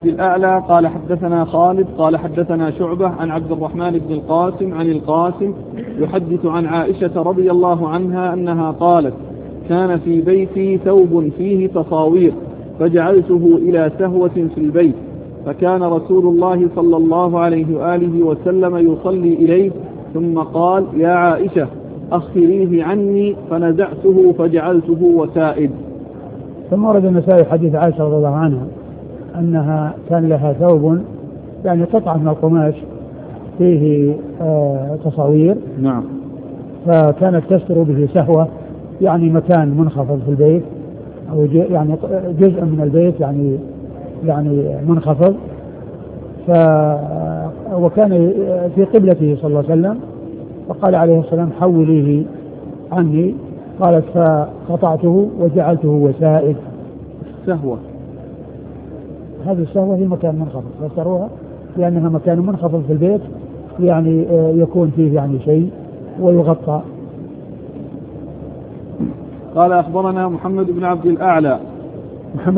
الأعلى قال حدثنا خالد قال حدثنا شعبة عن عبد الرحمن بن القاسم عن القاسم يحدث عن عائشة رضي الله عنها أنها قالت: كان في بيتي ثوب فيه تصاوير فجعلته إلى سهوة في البيت، فكان رسول الله صلى الله عليه وآله وسلم يصلي إليه ثم قال: يا عائشة أخريه عني، فنزعته فجعلته وسائد. ثم ورد النسائي حديث عائشة رضي الله عنها أنها كان لها ثوب، يعني قطعة من القماش فيه تصاوير. نعم. فكانت تستر به سهوة، يعني مكان منخفض في البيت، أو يعني جزء من البيت يعني منخفض. وكان في قبلته صلى الله عليه وسلم، فقال عليه السلام: حوليه عني. قالت: فقطعته وجعلته وسائد. سهوة، هذه السهوة هي مكان منخفض، فاستروها لأنها مكان منخفض في البيت، يعني يكون فيه يعني شيء ويغطى. قال: أخبرنا محمد بن عبد الأعلى.